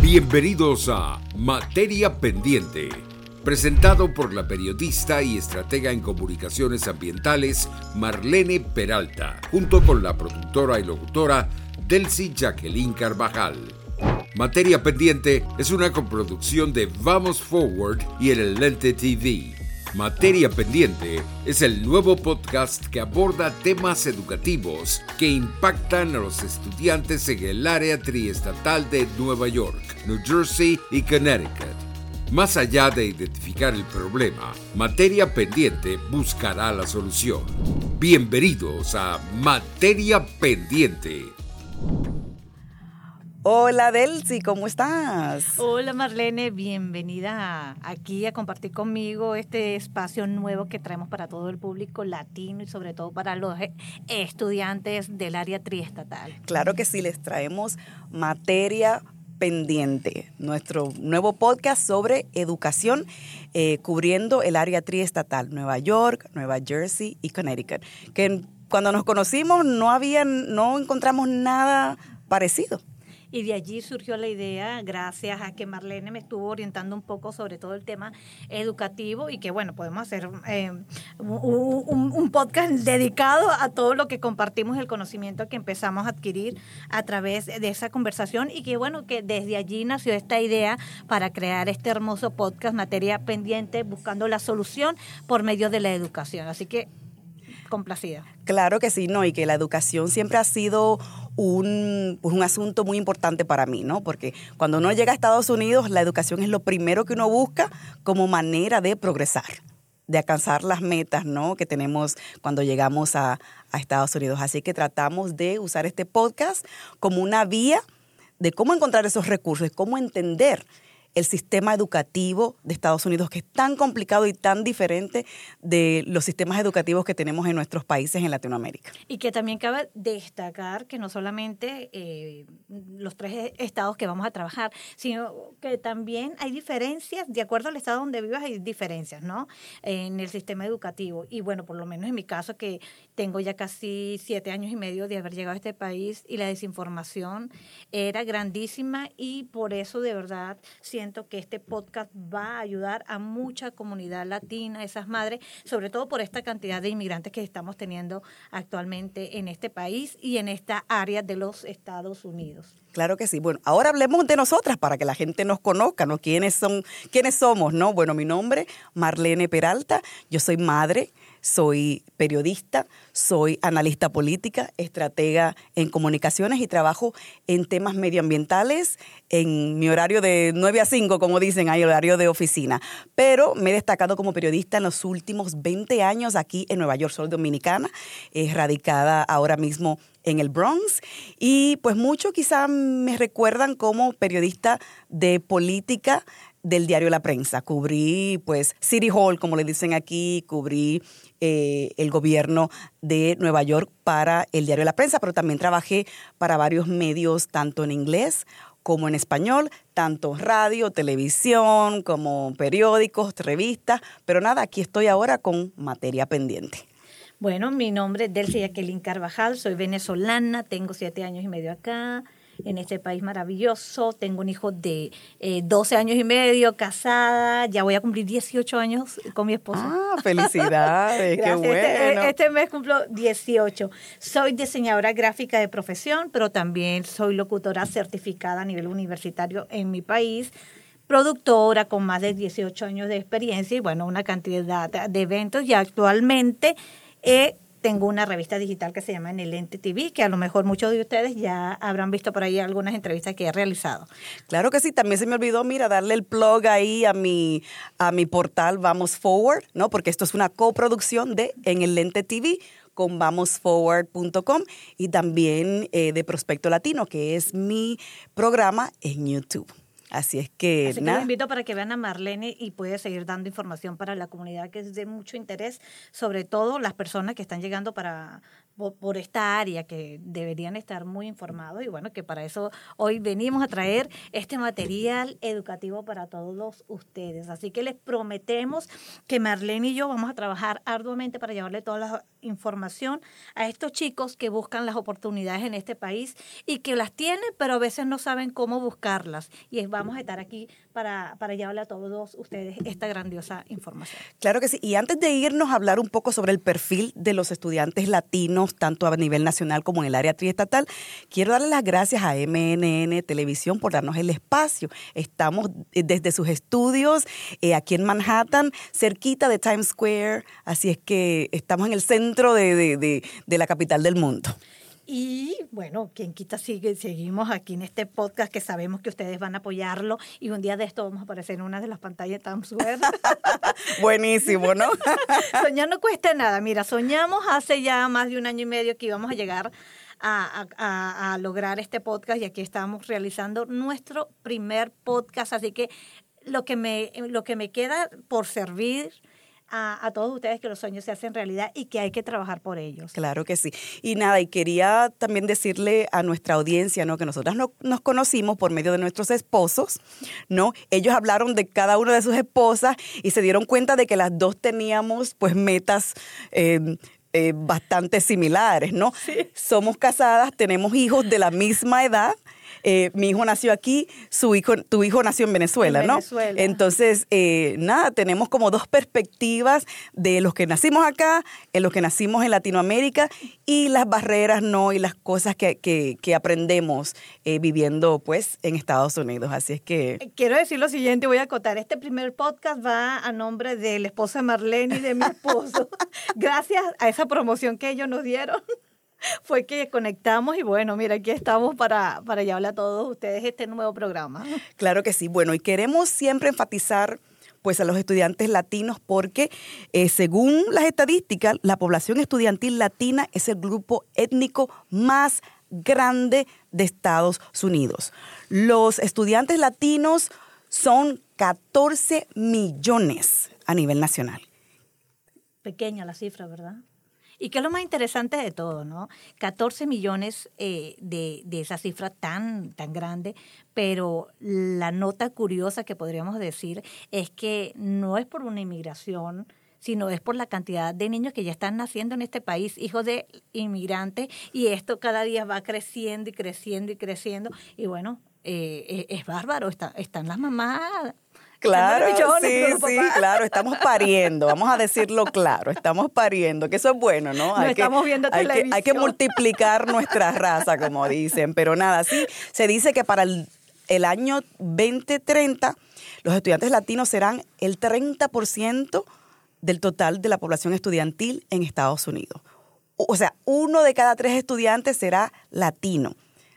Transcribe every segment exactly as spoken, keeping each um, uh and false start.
Bienvenidos a Materia Pendiente, presentado por la periodista y estratega en comunicaciones ambientales Marlene Peralta, junto con la productora y locutora Delcy Jacqueline Carvajal. Materia Pendiente es una coproducción de Vamos Forward y el Lente T V. Materia Pendiente es el nuevo podcast que aborda temas educativos que impactan a los estudiantes en el área triestatal de Nueva York, New Jersey y Connecticut. Más allá de identificar el problema, Materia Pendiente buscará la solución. Bienvenidos a Materia Pendiente. Hola Delcy, ¿cómo estás? Hola Marlene, bienvenida aquí a compartir conmigo este espacio nuevo que traemos para todo el público latino y sobre todo para los estudiantes del área triestatal. Claro que sí, les traemos Materia Pendiente, nuestro nuevo podcast sobre educación eh, cubriendo el área triestatal, Nueva York, Nueva Jersey y Connecticut, que cuando nos conocimos no había, no encontramos nada parecido. Y de allí surgió la idea, gracias a que Marlene me estuvo orientando un poco sobre todo el tema educativo y que, bueno, podemos hacer eh, un, un, un podcast dedicado a todo lo que compartimos, el conocimiento que empezamos a adquirir a través de esa conversación y que, bueno, que desde allí nació esta idea para crear este hermoso podcast Materia Pendiente, buscando la solución por medio de la educación. Así que, complacida. Claro que sí, no, y que la educación siempre ha sido un, pues un asunto muy importante para mí, ¿no? Porque cuando uno llega a Estados Unidos, la educación es lo primero que uno busca como manera de progresar, de alcanzar las metas, ¿no?, que tenemos cuando llegamos a, a Estados Unidos. Así que tratamos de usar este podcast como una vía de cómo encontrar esos recursos, de cómo entender el sistema educativo de Estados Unidos, que es tan complicado y tan diferente de los sistemas educativos que tenemos en nuestros países en Latinoamérica. Y que también cabe destacar que no solamente eh, los tres estados que vamos a trabajar, sino que también hay diferencias, de acuerdo al estado donde vivas hay diferencias, ¿no?, en el sistema educativo. Y bueno, por lo menos en mi caso, que tengo ya casi siete años y medio de haber llegado a este país y la desinformación era grandísima y por eso de verdad siento que este podcast va a ayudar a mucha comunidad latina, esas madres, sobre todo por esta cantidad de inmigrantes que estamos teniendo actualmente en este país y en esta área de los Estados Unidos. Claro que sí. Bueno, ahora hablemos de nosotras para que la gente nos conozca, ¿no? ¿Quiénes son, quiénes somos, no? Bueno, mi nombre, Marlene Peralta, yo soy madre, soy periodista, soy analista política, estratega en comunicaciones y trabajo en temas medioambientales en mi horario de nueve a cinco, como dicen ahí, horario de oficina. Pero me he destacado como periodista en los últimos veinte años aquí en Nueva York. Soy dominicana, eh, radicada ahora mismo en el Bronx y pues muchos quizá me recuerdan como periodista de política del diario La Prensa. Cubrí pues City Hall, como le dicen aquí, cubrí eh, el gobierno de Nueva York para el diario La Prensa, pero también trabajé para varios medios tanto en inglés como en español, tanto radio, televisión, como periódicos, revistas, pero nada, aquí estoy ahora con Materia Pendiente. Bueno, mi nombre es Delcy Jacqueline Carvajal, soy venezolana, tengo siete años y medio acá, en este país maravilloso, tengo un hijo de eh, doce años y medio, casada, ya voy a cumplir dieciocho años con mi esposo. Ah, felicidades, qué bueno. Este, este mes cumplo dieciocho. Soy diseñadora gráfica de profesión, pero también soy locutora certificada a nivel universitario en mi país, productora con más de dieciocho años de experiencia y bueno, una cantidad de eventos y actualmente Eh, tengo una revista digital que se llama En el Lente T V, que a lo mejor muchos de ustedes ya habrán visto por ahí algunas entrevistas que he realizado. Claro que sí, también se me olvidó, mira, darle el plug ahí a mi, a mi portal Vamos Forward, ¿no? Porque esto es una coproducción de En el Lente T V con vamos forward punto com y también eh, de Prospecto Latino, que es mi programa en YouTube. Así es que, Así que nada. los invito para que vean a Marlene y puede seguir dando información para la comunidad que es de mucho interés, sobre todo las personas que están llegando para, por, por esta área que deberían estar muy informados y bueno, que para eso hoy venimos a traer este material educativo para todos ustedes. Así que les prometemos que Marlene y yo vamos a trabajar arduamente para llevarle toda la información a estos chicos que buscan las oportunidades en este país y que las tienen, pero a veces no saben cómo buscarlas. Y vamos a estar aquí para, para llevarle a todos ustedes esta grandiosa información. Claro que sí. Y antes de irnos a hablar un poco sobre el perfil de los estudiantes latinos, tanto a nivel nacional como en el área triestatal, quiero darle las gracias a M N N Televisión por darnos el espacio. Estamos desde sus estudios eh, aquí en Manhattan, cerquita de Times Square, así es que estamos en el centro de, de, de, de la capital del mundo. Y bueno, quien quita sigue, seguimos aquí en este podcast que sabemos que ustedes van a apoyarlo y un día de esto vamos a aparecer en una de las pantallas de Times Square. Buenísimo, ¿no? Soñar no cuesta nada. Mira, soñamos hace ya más de un año y medio que íbamos a llegar a, a, a lograr este podcast y aquí estamos realizando nuestro primer podcast. Así que lo que me, lo que me queda por servir A, a todos ustedes que los sueños se hacen realidad y que hay que trabajar por ellos. Claro que sí. Y nada, y quería también decirle a nuestra audiencia, ¿no? Que nosotras no, nos conocimos por medio de nuestros esposos, ¿no? Ellos hablaron de cada una de sus esposas y se dieron cuenta de que las dos teníamos, pues, metas eh, eh, bastante similares, ¿no? Sí. Somos casadas, tenemos hijos de la misma edad. Eh, mi hijo nació aquí, su hijo, tu hijo nació en Venezuela, en ¿no? Venezuela. Entonces, eh, nada, tenemos como dos perspectivas de los que nacimos acá, en los que nacimos en Latinoamérica y las barreras, ¿no? Y las cosas que, que, que aprendemos eh, viviendo, pues, en Estados Unidos. Así es que... Quiero decir lo siguiente, voy a acotar. Este primer podcast va a nombre del esposo de Marlene y de mi esposo. Gracias a esa promoción que ellos nos dieron. Fue que conectamos y bueno, mira, aquí estamos para, para llevarle a todos ustedes este nuevo programa. Claro que sí. Bueno, y queremos siempre enfatizar pues a los estudiantes latinos porque eh, según las estadísticas, la población estudiantil latina es el grupo étnico más grande de Estados Unidos. Los estudiantes latinos son catorce millones a nivel nacional. Pequeña la cifra, ¿verdad? Y que es lo más interesante de todo, ¿no? catorce millones eh, de, de esa cifra tan, tan grande, pero la nota curiosa que podríamos decir es que no es por una inmigración, sino es por la cantidad de niños que ya están naciendo en este país, hijos de inmigrantes, y esto cada día va creciendo y creciendo y creciendo. Y bueno, eh, es, es bárbaro, está, están las mamás... Claro, pichones, sí, sí, claro, estamos pariendo, vamos a decirlo claro, estamos pariendo, que eso es bueno, ¿no? No hay estamos que, viendo hay televisión. Que, hay que multiplicar nuestra raza, como dicen, pero nada, sí, se dice que para el, el año veinte treinta los estudiantes latinos serán el treinta por ciento del total de la población estudiantil en Estados Unidos. O sea, uno de cada tres estudiantes será latino.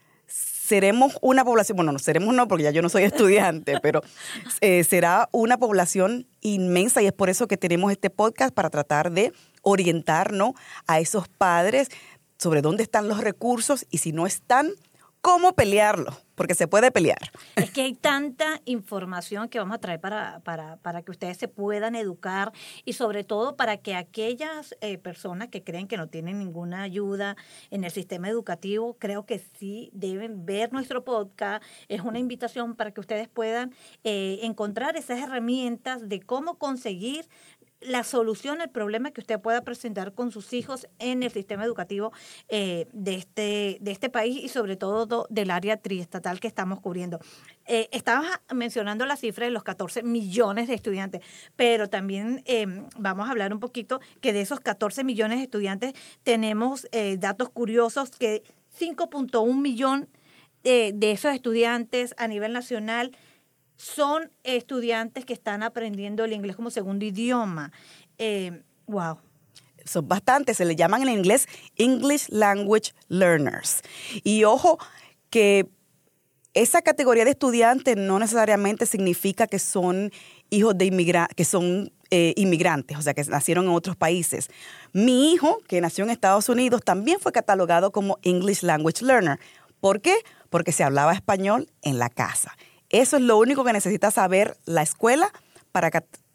Seremos una población, bueno, no seremos no, porque ya yo no soy estudiante, pero eh, será una población inmensa y es por eso que tenemos este podcast para tratar de orientarnos a esos padres sobre dónde están los recursos y si no están, cómo pelearlos, porque se puede pelear. Es que hay tanta información que vamos a traer para, para, para que ustedes se puedan educar y sobre todo para que aquellas eh, personas que creen que no tienen ninguna ayuda en el sistema educativo, creo que sí deben ver nuestro podcast. Es una invitación para que ustedes puedan eh, encontrar esas herramientas de cómo conseguir la solución al problema que usted pueda presentar con sus hijos en el sistema educativo eh, de, este, de este país y sobre todo do, del área triestatal que estamos cubriendo. Eh, estabas mencionando la cifra de los catorce millones de estudiantes, pero también eh, vamos a hablar un poquito que de esos catorce millones de estudiantes tenemos eh, datos curiosos que cinco punto uno millón eh, de esos estudiantes a nivel nacional son estudiantes que están aprendiendo el inglés como segundo idioma. Eh, wow. Son bastantes, se le llaman en inglés English Language Learners. Y ojo que esa categoría de estudiantes no necesariamente significa que son hijos de inmigrantes, que son eh, inmigrantes, o sea, que nacieron en otros países. Mi hijo, que nació en Estados Unidos, también fue catalogado como English Language Learner. ¿Por qué? Porque se hablaba español en la casa. Eso es lo único que necesita saber la escuela para, para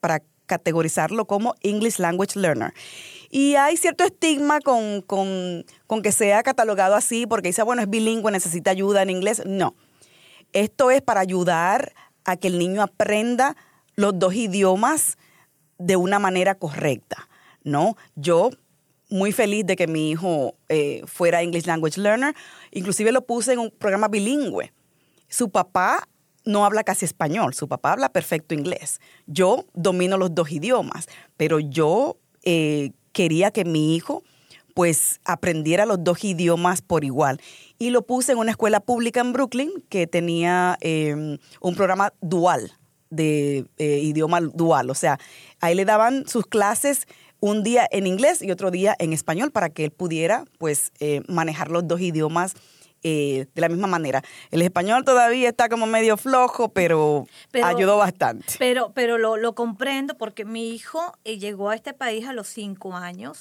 categorizarlo como English Language Learner. Y hay cierto estigma con, con, con que sea catalogado así, porque dice, bueno, es bilingüe, necesita ayuda en inglés. No. Esto es para ayudar a que el niño aprenda los dos idiomas de una manera correcta, ¿no? Yo, muy feliz de que mi hijo eh, fuera English Language Learner, inclusive lo puse en un programa bilingüe. Su papá no habla casi español, su papá habla perfecto inglés. Yo domino los dos idiomas, pero yo eh, quería que mi hijo pues aprendiera los dos idiomas por igual. Y lo puse en una escuela pública en Brooklyn que tenía eh, un programa dual, de eh, idioma dual. O sea, ahí le daban sus clases un día en inglés y otro día en español para que él pudiera pues eh, manejar los dos idiomas eh, de la misma manera. El español todavía está como medio flojo, pero, pero ayudó bastante. Pero, pero lo, lo comprendo porque mi hijo eh, llegó a este país a los cinco años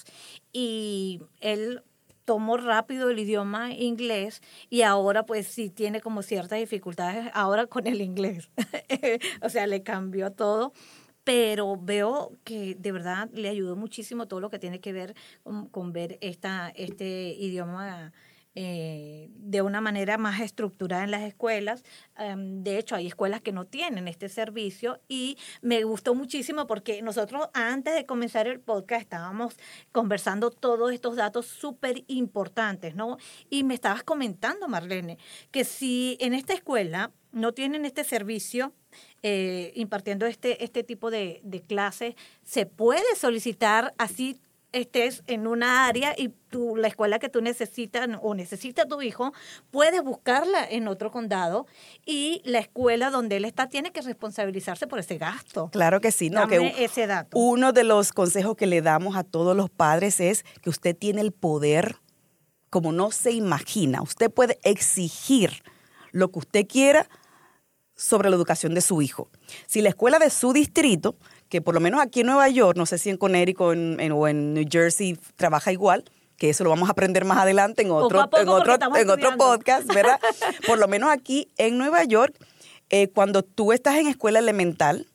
y él tomó rápido el idioma inglés y ahora pues sí tiene como ciertas dificultades ahora con el inglés. O sea, le cambió todo. Pero veo que de verdad le ayudó muchísimo todo lo que tiene que ver con, con ver esta, este idioma eh, de una manera más estructurada en las escuelas. Um, de hecho, hay escuelas que no tienen este servicio y me gustó muchísimo porque nosotros antes de comenzar el podcast estábamos conversando todos estos datos súper importantes, ¿no? Y me estabas comentando, Marlene, que si en esta escuela no tienen este servicio, eh, impartiendo este, este tipo de, de clases, se puede solicitar así estés en una área y tú, la escuela que tú necesitas o necesita tu hijo, puedes buscarla en otro condado y la escuela donde él está tiene que responsabilizarse por ese gasto. Claro que sí. No, Dame que ese dato. Uno de los consejos que le damos a todos los padres es que usted tiene el poder como no se imagina. Usted puede exigir lo que usted quiera sobre la educación de su hijo. Si la escuela de su distrito, que por lo menos aquí en Nueva York, no sé si en Connecticut en, en, o en New Jersey trabaja igual, que eso lo vamos a aprender más adelante en otro, poco en otro, en otro estudiando. podcast, ¿verdad? Por lo menos aquí en Nueva York, eh, cuando tú estás en escuela elemental,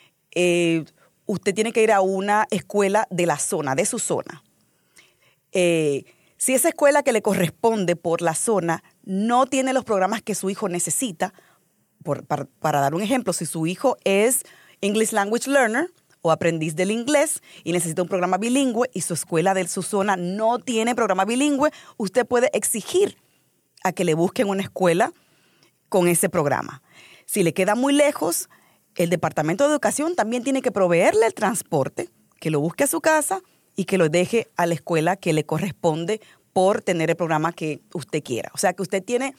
eh, usted tiene que ir a una escuela de la zona, de su zona. Eh, si esa escuela que le corresponde por la zona no tiene los programas que su hijo necesita, por, para, para dar un ejemplo, si su hijo es English Language Learner o aprendiz del inglés y necesita un programa bilingüe y su escuela de su zona no tiene programa bilingüe, usted puede exigir a que le busquen una escuela con ese programa. Si le queda muy lejos, el Departamento de Educación también tiene que proveerle el transporte, que lo busque a su casa y que lo deje a la escuela que le corresponde por tener el programa que usted quiera. O sea, que usted tiene,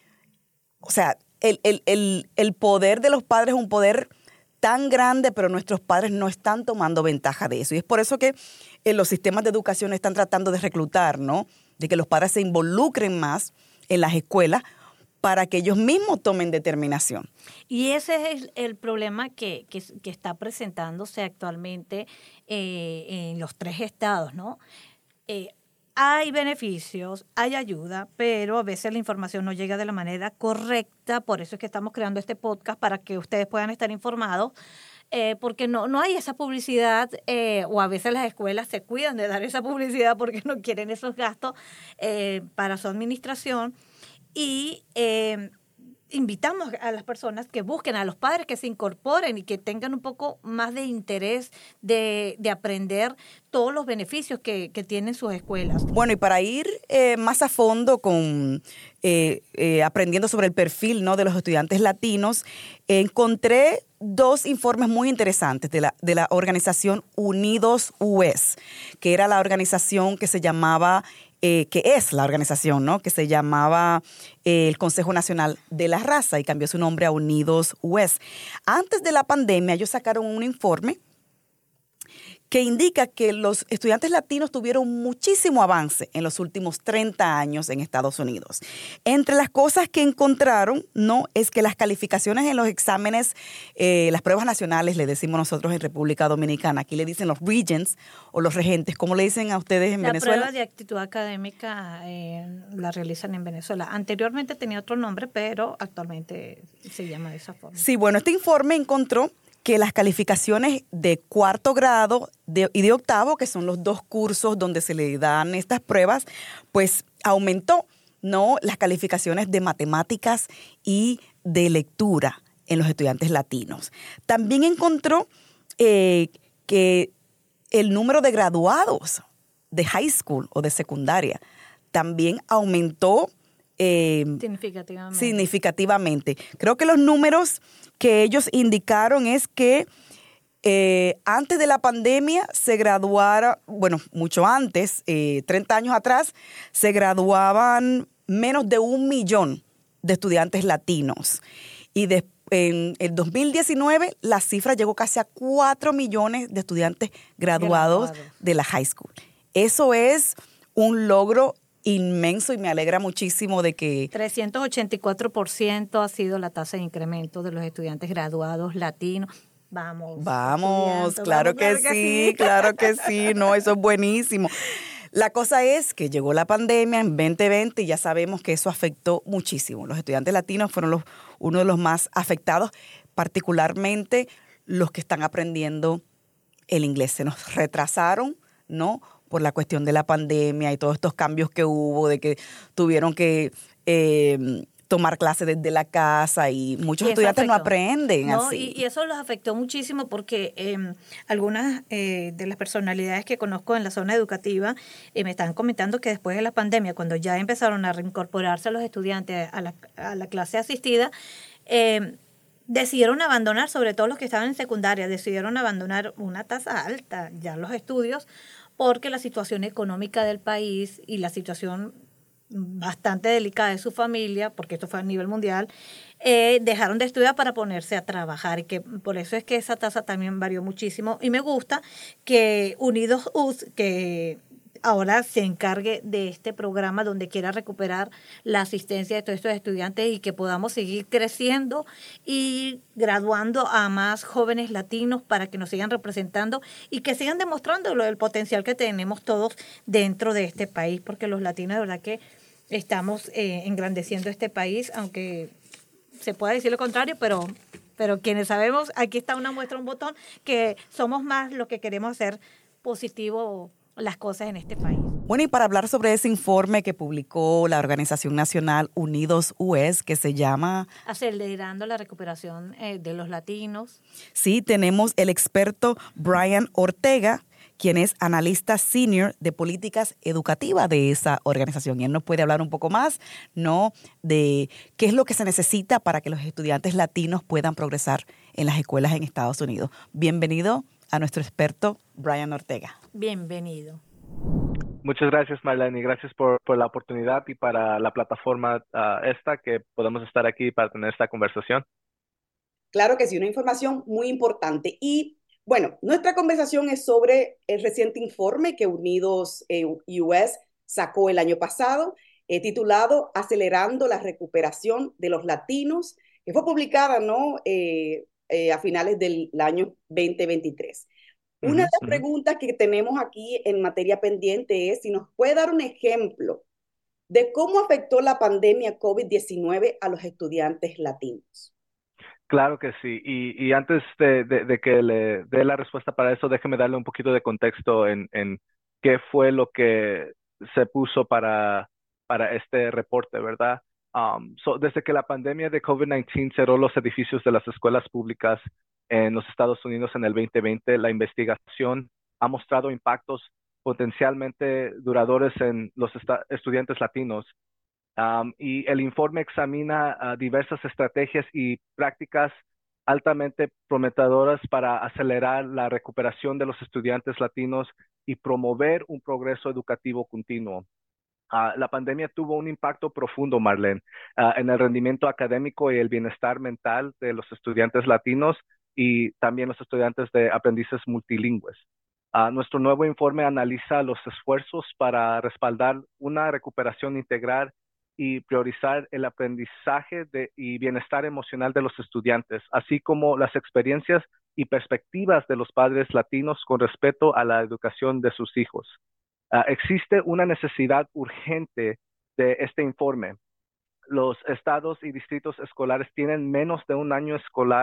o sea, el, el, el, el poder de los padres es un poder tan grande, pero nuestros padres no están tomando ventaja de eso. Y es por eso que en los sistemas de educación están tratando de reclutar, ¿no? De que los padres se involucren más en las escuelas para que ellos mismos tomen determinación. Y ese es el, el problema que, que, que está presentándose actualmente eh, en los tres estados, ¿no? Eh, Hay beneficios, hay ayuda, pero a veces la información no llega de la manera correcta. Por eso es que estamos creando este podcast para que ustedes puedan estar informados, eh, porque no, no hay esa publicidad eh, o a veces las escuelas se cuidan de dar esa publicidad porque no quieren esos gastos eh, para su administración. Y eh, invitamos a las personas que busquen, a los padres que se incorporen y que tengan un poco más de interés de, de aprender todos los beneficios que, que tienen sus escuelas. Bueno, y para ir eh, más a fondo con eh, eh, aprendiendo sobre el perfil, ¿no?, de los estudiantes latinos, eh, encontré dos informes muy interesantes de la, de la organización Unidos U S, que era la organización que se llamaba Eh, que es la organización, ¿no?, que se llamaba eh, el Consejo Nacional de la Raza y cambió su nombre a Unidos U S. Antes de la pandemia, ellos sacaron un informe que indica que los estudiantes latinos tuvieron muchísimo avance en los últimos treinta años en Estados Unidos. Entre las cosas que encontraron, ¿no?, es que las calificaciones en los exámenes, eh, las pruebas nacionales, le decimos nosotros en República Dominicana, aquí le dicen los regents o los regentes, ¿cómo le dicen a ustedes en la Venezuela? La prueba de actitud académica eh, la realizan en Venezuela. Anteriormente tenía otro nombre, pero actualmente se llama de esa forma. Sí, bueno, este informe encontró que las calificaciones de cuarto grado de- y de octavo, que son los dos cursos donde se le dan estas pruebas, pues aumentó, ¿no?, las calificaciones de matemáticas y de lectura en los estudiantes latinos. También encontró eh, que el número de graduados de high school o de secundaria también aumentó eh, Significativamente. significativamente. Creo que los números que ellos indicaron es que eh, antes de la pandemia se graduara, bueno, mucho antes, eh, treinta años atrás, se graduaban menos de un millón de estudiantes latinos. Y de- en el dos mil diecinueve la cifra llegó casi a cuatro millones de estudiantes graduados, Graduados. de la high school. Eso es un logro inmenso y me alegra muchísimo de que trescientos ochenta y cuatro por ciento ha sido la tasa de incremento de los estudiantes graduados latinos. Vamos. Vamos, estudiantes, claro, vamos, que, sí, claro que sí, no, eso es buenísimo. La cosa es que llegó la pandemia en veinte veinte y ya sabemos que eso afectó muchísimo. Los estudiantes latinos fueron los, uno de los más afectados, particularmente los que están aprendiendo el inglés. Se nos retrasaron, ¿no?, por la cuestión de la pandemia y todos estos cambios que hubo, de que tuvieron que eh, tomar clases desde la casa y muchos Y eso estudiantes no afectó. aprenden No, así. y, y eso los afectó muchísimo porque eh, algunas eh, de las personalidades que conozco en la zona educativa eh, me están comentando que después de la pandemia, cuando ya empezaron a reincorporarse a los estudiantes a la, a la clase asistida, eh, decidieron abandonar, sobre todo los que estaban en secundaria, decidieron abandonar una tasa alta ya los estudios porque la situación económica del país y la situación bastante delicada de su familia, porque esto fue a nivel mundial, eh, dejaron de estudiar para ponerse a trabajar, y que por eso es que esa tasa también varió muchísimo. Y me gusta que Unidos U S, que ahora se encargue de este programa donde quiera recuperar la asistencia de todos estos estudiantes y que podamos seguir creciendo y graduando a más jóvenes latinos para que nos sigan representando y que sigan demostrando lo- el potencial que tenemos todos dentro de este país, porque los latinos de verdad que estamos eh, engrandeciendo este país, aunque se pueda decir lo contrario, pero, pero quienes sabemos, aquí está una muestra, un botón, que somos más los que queremos hacer positivo las cosas en este país. Bueno, y para hablar sobre ese informe que publicó la Organización Nacional Unidos U S, que se llama... Acelerando la recuperación eh, de los latinos. Sí, tenemos el experto Brian Ortega, quien es analista senior de políticas educativas de esa organización. Y él nos puede hablar un poco más, ¿no?, de qué es lo que se necesita para que los estudiantes latinos puedan progresar en las escuelas en Estados Unidos. Bienvenido a nuestro experto Brian Ortega. Bienvenido. Muchas gracias, Marlene, y gracias por, por la oportunidad y para la plataforma uh, esta que podemos estar aquí para tener esta conversación. Claro que sí, una información muy importante. Y bueno, nuestra conversación es sobre el reciente informe que Unidos eh, U S sacó el año pasado, eh, titulado Acelerando la recuperación de los latinos, que fue publicada, ¿no?, eh, eh, a finales del año veinte veintitrés. Una Uh-huh, de las uh-huh. preguntas que tenemos aquí en materia pendiente es si nos puede dar un ejemplo de cómo afectó la pandemia COVID diecinueve a los estudiantes latinos. Claro que sí. Y, y antes de, de, de que le dé la respuesta para eso, déjeme darle un poquito de contexto en, en qué fue lo que se puso para, para este reporte, ¿verdad? Um, so, desde que la pandemia de COVID diecinueve cerró los edificios de las escuelas públicas en los Estados Unidos en el veinte veinte, la investigación ha mostrado impactos potencialmente duradores en los estudiantes latinos. Um, y el informe examina uh, diversas estrategias y prácticas altamente prometedoras para acelerar la recuperación de los estudiantes latinos y promover un progreso educativo continuo. Uh, la pandemia tuvo un impacto profundo, Marlene, uh, en el rendimiento académico y el bienestar mental de los estudiantes latinos y también los estudiantes de aprendices multilingües. Uh, nuestro nuevo informe analiza los esfuerzos para respaldar una recuperación integral y priorizar el aprendizaje de, y bienestar emocional de los estudiantes, así como las experiencias y perspectivas de los padres latinos con respecto a la educación de sus hijos. Uh, existe una necesidad urgente de este informe. Los estados y distritos escolares tienen menos de un año escolar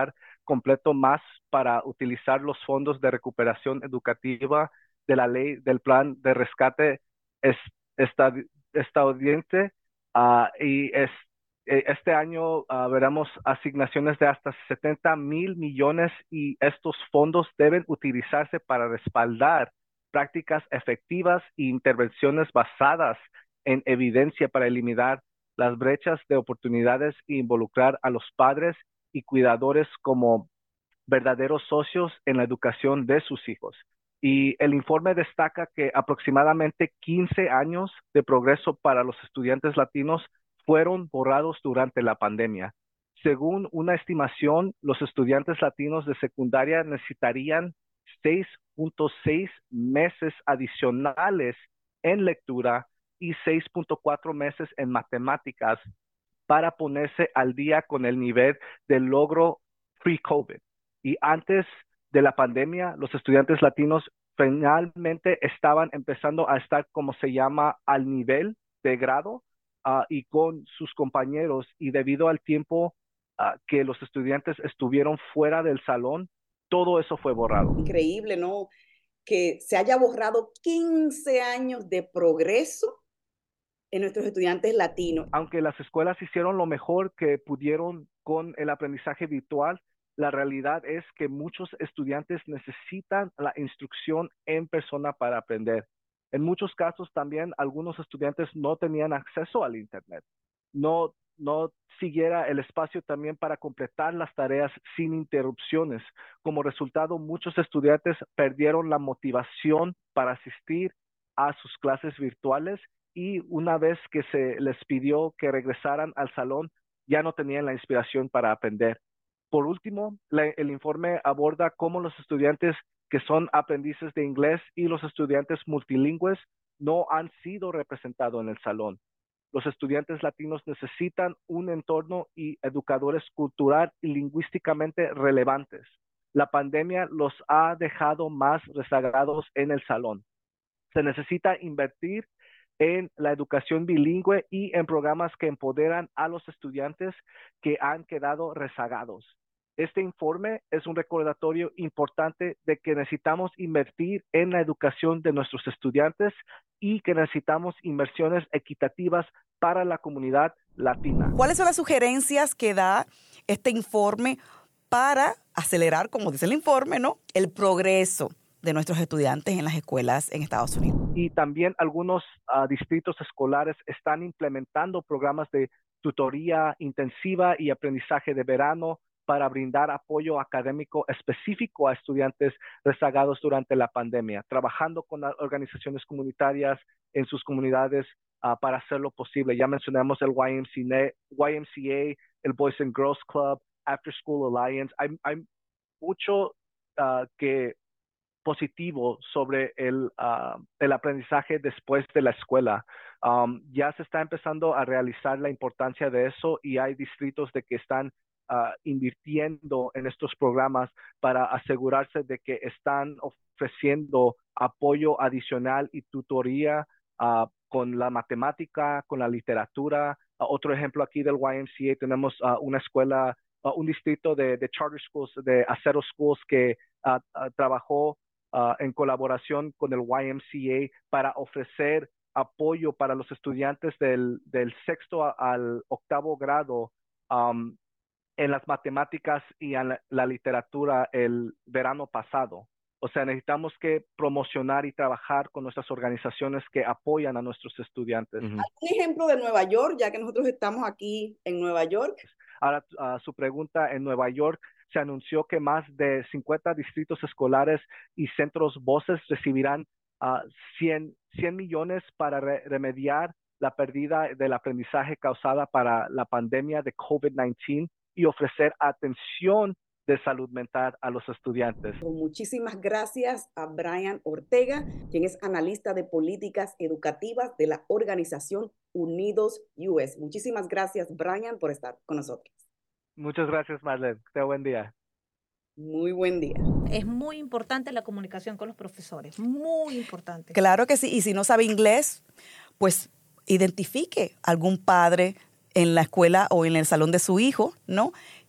completo más para utilizar los fondos de recuperación educativa de la ley del plan de rescate es, estad, estadounidense uh, y es, este año uh, veremos asignaciones de hasta setenta mil millones y estos fondos deben utilizarse para respaldar prácticas efectivas e intervenciones basadas en evidencia para eliminar las brechas de oportunidades e involucrar a los padres y cuidadores como verdaderos socios en la educación de sus hijos. Y el informe destaca que aproximadamente quince años de progreso para los estudiantes latinos fueron borrados durante la pandemia. Según una estimación, los estudiantes latinos de secundaria necesitarían seis punto seis meses adicionales en lectura y seis punto cuatro meses en matemáticas para ponerse al día con el nivel de logro pre-COVID. Y antes de la pandemia, los estudiantes latinos finalmente estaban empezando a estar, como se llama, al nivel de grado uh, y con sus compañeros. Y debido al tiempo uh, que los estudiantes estuvieron fuera del salón, todo eso fue borrado. Increíble, ¿no? Que se haya borrado quince años de progreso en nuestros estudiantes latinos. Aunque las escuelas hicieron lo mejor que pudieron con el aprendizaje virtual, la realidad es que muchos estudiantes necesitan la instrucción en persona para aprender. En muchos casos también algunos estudiantes no tenían acceso al Internet. No, no siguiera el espacio también para completar las tareas sin interrupciones. Como resultado, muchos estudiantes perdieron la motivación para asistir a sus clases virtuales y una vez que se les pidió que regresaran al salón, ya no tenían la inspiración para aprender. Por último, la, el informe aborda cómo los estudiantes que son aprendices de inglés y los estudiantes multilingües no han sido representados en el salón. Los estudiantes latinos necesitan un entorno y educadores cultural y lingüísticamente relevantes. La pandemia los ha dejado más rezagados en el salón. Se necesita invertir en la educación bilingüe y en programas que empoderan a los estudiantes que han quedado rezagados. Este informe es un recordatorio importante de que necesitamos invertir en la educación de nuestros estudiantes y que necesitamos inversiones equitativas para la comunidad latina. ¿Cuáles son las sugerencias que da este informe para acelerar, como dice el informe, ¿no?, el progreso de nuestros estudiantes en las escuelas en Estados Unidos? Y también algunos uh, distritos escolares están implementando programas de tutoría intensiva y aprendizaje de verano para brindar apoyo académico específico a estudiantes rezagados durante la pandemia, trabajando con las organizaciones comunitarias en sus comunidades uh, para hacerlo posible. Ya mencionamos el Y M C A, el Boys and Girls Club, After School Alliance. Hay, hay mucho uh, que positivo sobre el, uh, el aprendizaje después de la escuela. Um, ya se está empezando a realizar la importancia de eso y hay distritos de que están uh, invirtiendo en estos programas para asegurarse de que están ofreciendo apoyo adicional y tutoría uh, con la matemática, con la literatura. Uh, otro ejemplo aquí del Y M C A, tenemos uh, una escuela, uh, un distrito de, de charter schools, de Acero Schools, que uh, uh, trabajó Uh, en colaboración con el Y M C A para ofrecer apoyo para los estudiantes del, del sexto a, al octavo grado um, en las matemáticas y en la, la literatura el verano pasado. O sea, necesitamos que promocionar y trabajar con nuestras organizaciones que apoyan a nuestros estudiantes. Uh-huh. ¿Hay un ejemplo de Nueva York, ya que nosotros estamos aquí en Nueva York? Ahora, uh, su pregunta, en Nueva York se anunció que más de cincuenta distritos escolares y centros voces recibirán uh, cien millones para re remediar la pérdida del aprendizaje causada para la pandemia de COVID diecinueve y ofrecer atención de salud mental a los estudiantes. Muchísimas gracias a Brian Ortega, quien es analista de políticas educativas de la organización Unidos U S. Muchísimas gracias, Brian, por estar con nosotros. Muchas gracias, Marlene. Te buen día. Muy buen día. Es muy importante la comunicación con los profesores, muy importante. Claro que sí, y si no sabe inglés, pues identifique algún padre en la escuela o en el salón de su hijo, ¿no?, que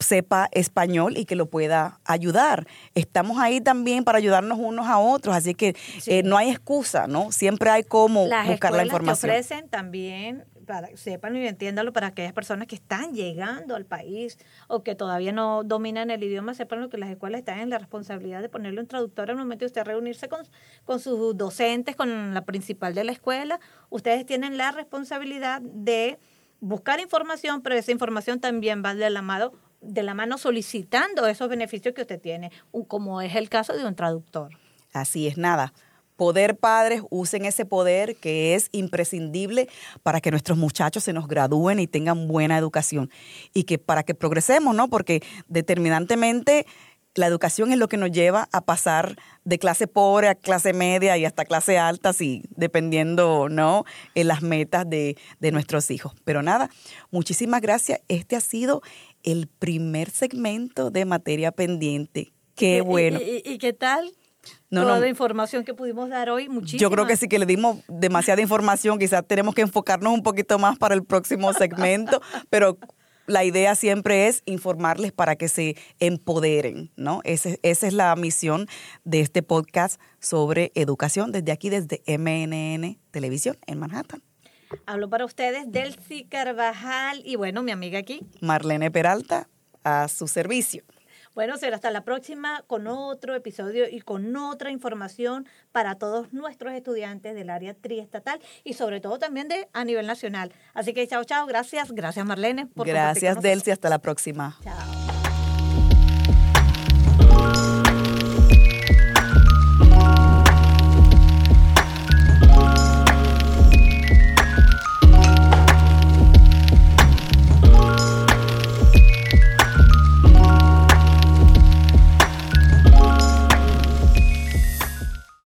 sepa español y que lo pueda ayudar. Estamos ahí también para ayudarnos unos a otros, así que sí. eh, no hay excusa, ¿no? Siempre hay cómo Las buscar la información. Las escuelas te ofrecen también, para sepan y entiéndanlo, para aquellas personas que están llegando al país o que todavía no dominan el idioma, sepan lo que las escuelas están en la responsabilidad de ponerle un traductor al momento de usted reunirse con, con sus docentes, con la principal de la escuela. Ustedes tienen la responsabilidad de buscar información, pero esa información también va de la mano de la mano solicitando esos beneficios que usted tiene, como es el caso de un traductor. Así es, nada. Poder, padres, usen ese poder que es imprescindible para que nuestros muchachos se nos gradúen y tengan buena educación. Y que para que progresemos, ¿no? Porque determinantemente la educación es lo que nos lleva a pasar de clase pobre a clase media y hasta clase alta, sí, dependiendo, ¿no?, en las metas de, de nuestros hijos. Pero nada, muchísimas gracias. Este ha sido el primer segmento de Materia Pendiente. Qué bueno. ¿Y, y, y qué tal? No, Toda no. la información que pudimos dar hoy, muchísima. Yo creo que sí que le dimos demasiada información. Quizás tenemos que enfocarnos un poquito más para el próximo segmento, pero la idea siempre es informarles para que se empoderen, ¿no? Ese, esa es la misión de este podcast sobre educación desde aquí, desde M N N Televisión en Manhattan. Hablo para ustedes Delcy Carvajal y bueno, mi amiga aquí, Marlene Peralta, a su servicio. Bueno, será hasta la próxima con otro episodio y con otra información para todos nuestros estudiantes del área triestatal y sobre todo también de a nivel nacional. Así que chao, chao, gracias, gracias Marlene por Gracias Delcy, hasta la próxima. Chao.